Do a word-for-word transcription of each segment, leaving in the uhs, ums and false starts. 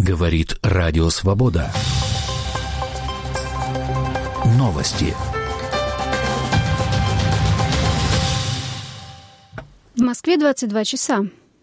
Говорит Радио Свобода. Новости. В Москве двадцать два часа.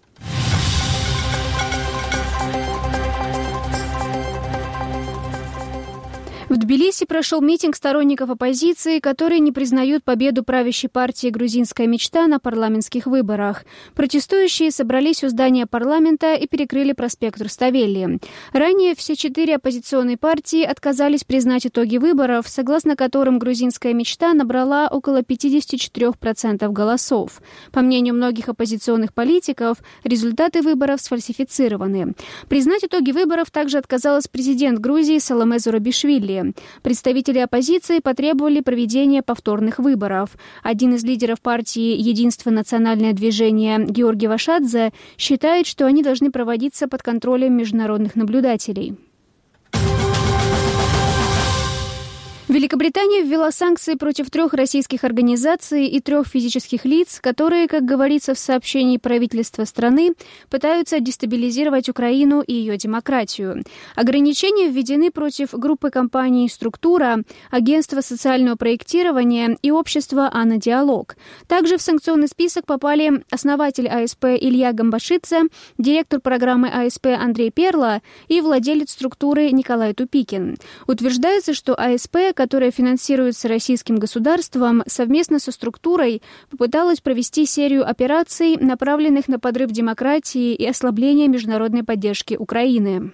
В Тбилиси прошел митинг сторонников оппозиции, которые не признают победу правящей партии «Грузинская мечта» на парламентских выборах. Протестующие собрались у здания парламента и перекрыли проспект Руставели. Ранее все четыре оппозиционные партии отказались признать итоги выборов, согласно которым «Грузинская мечта» набрала около пятьдесят четыре процента голосов. По мнению многих оппозиционных политиков, результаты выборов сфальсифицированы. Признать итоги выборов также отказалась президент Грузии Саломе Зурабишвили. Представители оппозиции потребовали проведения повторных выборов. Один из лидеров партии «Единство. Национальное движение» Георгий Вашадзе считает, что они должны проводиться под контролем международных наблюдателей. Великобритания ввела санкции против трех российских организаций и трех физических лиц, которые, как говорится в сообщении правительства страны, пытаются дестабилизировать Украину и ее демократию. Ограничения введены против группы компаний «Структура», Агентства социального проектирования и общества «Анадиалог». Также в санкционный список попали основатель АСП Илья Гамбашидзе, директор программы АСП Андрей Перла и владелец «Структуры» Николай Тупикин. Утверждается, что АСП, которая финансируется российским государством, совместно со «Структурой» попыталась провести серию операций, направленных на подрыв демократии и ослабление международной поддержки Украины.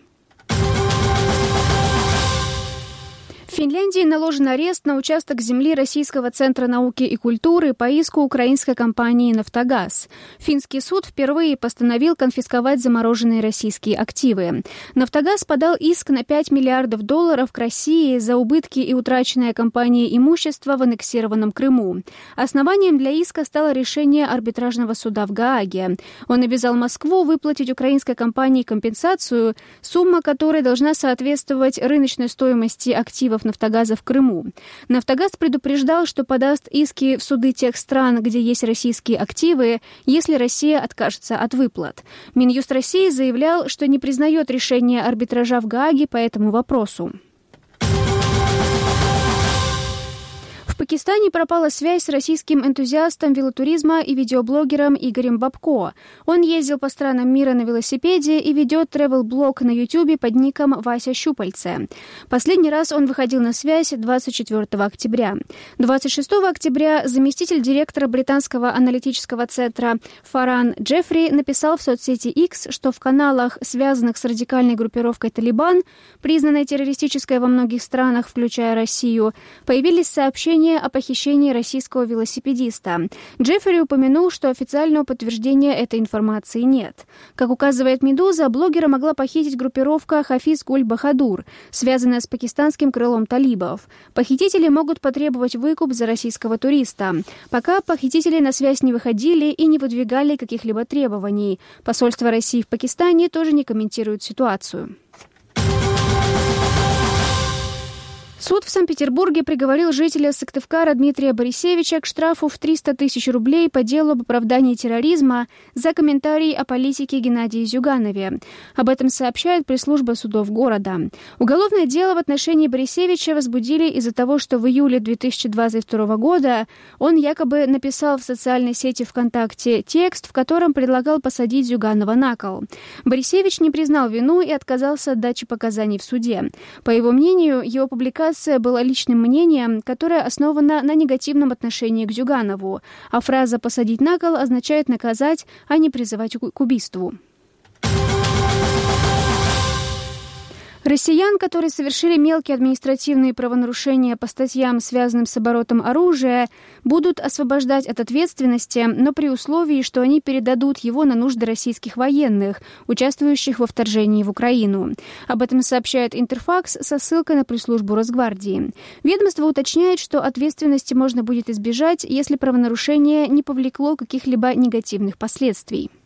В Финляндии наложен арест на участок земли Российского центра науки и культуры по иску украинской компании «Нафтогаз». Финский суд впервые постановил конфисковать замороженные российские активы. «Нафтогаз» подал иск на пять миллиардов долларов к России за убытки и утраченное компанией имущество в аннексированном Крыму. Основанием для иска стало решение арбитражного суда в Гааге. Он обязал Москву выплатить украинской компании компенсацию, сумма которой должна соответствовать рыночной стоимости активов «Нафтогаза» в Крыму. «Нафтогаз» предупреждал, что подаст иски в суды тех стран, где есть российские активы, если Россия откажется от выплат. Минюст России заявлял, что не признает решение арбитража в Гааге по этому вопросу. В Пакистане пропала связь с российским энтузиастом велотуризма и видеоблогером Игорем Бабко. Он ездил по странам мира на велосипеде и ведет тревел-блог на Ютубе под ником Вася Щупальце. Последний раз он выходил на связь двадцать четвёртого октября. двадцать шестого октября заместитель директора британского аналитического центра Фаран Джеффри написал в соцсети X, что в каналах, связанных с радикальной группировкой «Талибан», признанной террористической во многих странах, включая Россию, появились сообщения о похищении российского велосипедиста. Джеффри упомянул, что официального подтверждения этой информации нет. Как указывает «Медуза», блогера могла похитить группировка Хафиз-Гуль-Бахадур, связанная с пакистанским крылом талибов. Похитители могут потребовать выкуп за российского туриста. Пока похитители на связь не выходили и не выдвигали каких-либо требований. Посольство России в Пакистане тоже не комментирует ситуацию. Суд в Санкт-Петербурге приговорил жителя Сыктывкара Дмитрия Борисевича к штрафу в триста тысяч рублей по делу об оправдании терроризма за комментарий о политике Геннадии Зюганове. Об этом сообщает пресс-служба судов города. Уголовное дело в отношении Борисевича возбудили из-за того, что в июле две тысячи двадцать второго года он якобы написал в социальной сети ВКонтакте текст, в котором предлагал посадить Зюганова на кол. Борисевич не признал вину и отказался от дачи показаний в суде. По его мнению, его публикация была личным мнением, которое основано на негативном отношении к Зюганову, а фраза «посадить на кол» означает наказать, а не призывать к убийству. Россиян, которые совершили мелкие административные правонарушения по статьям, связанным с оборотом оружия, будут освобождать от ответственности, но при условии, что они передадут его на нужды российских военных, участвующих во вторжении в Украину. Об этом сообщает Интерфакс со ссылкой на пресс-службу Росгвардии. Ведомство уточняет, что ответственности можно будет избежать, если правонарушение не повлекло каких-либо негативных последствий.